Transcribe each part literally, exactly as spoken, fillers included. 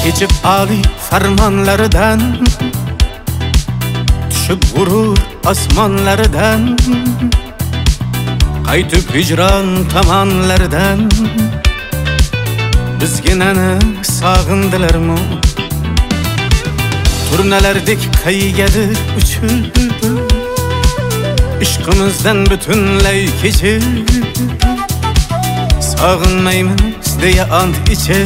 Keçip Ali fermanlardan, düşüp vurur asmanlardan, qaytib hicran tamanlardan. Bizginani sağındılarmı? Turnalardek qaygadir uchib, ishqimizdan butunlay kechib, sog'inmaymiz deya ant ichib,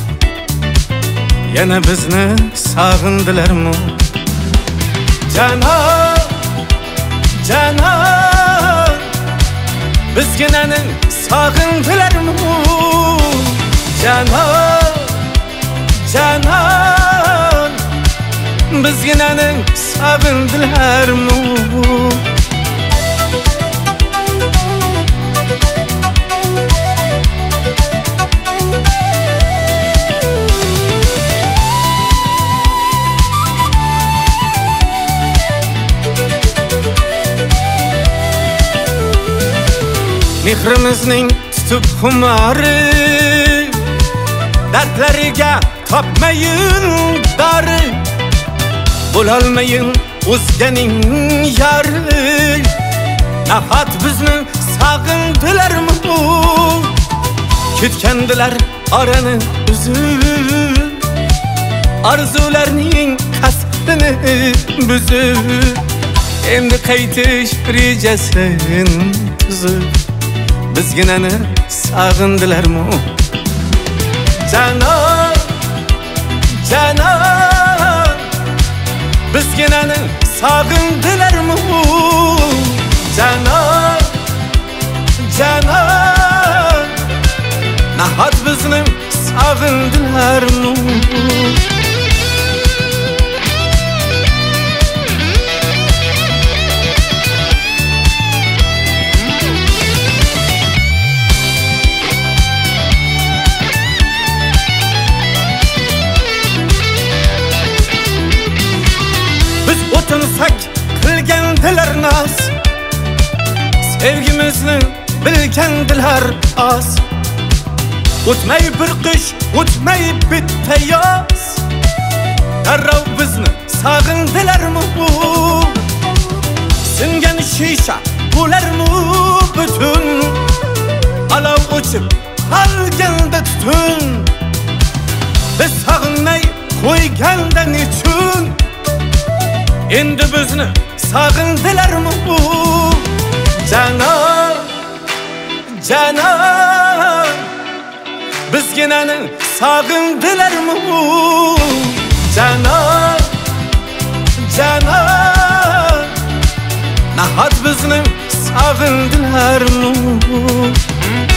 yana bizni sog'indilarmi? Canan, canan, bizginani sog'indilarmi? Canan, canan, bizginani sog'indilarmi? Mehrimizning tutib xumari, dardlariga topmayin dori, bo'lolmayin o'zganing yari. Nafat bizni sog'indilarmi? Ketgandilar orani uzib, orzularning qasdini buzib, endi qaytish rejasin tuzib, bizginani sog'indilarmi? Canan, canan, bizginani sog'indilarmi? Canan, canan, nahot bizni sog'indilarmi? O'tinsak qilgandilar nas, sevgimizni bilgandilar az. O'tmay bir qish, o'tmay bitta yoz, darrov bizni sog'indilarmi? Singan shisha bo'larmi butun, olov o'chib qolganda tutun, biz sog'inmay qo'yganda nechun, endi bizni sog'indilarmi? Canan, canan, bizginani sog'indilarmi? Canan, canan, nahot bizni sog'indilarmi?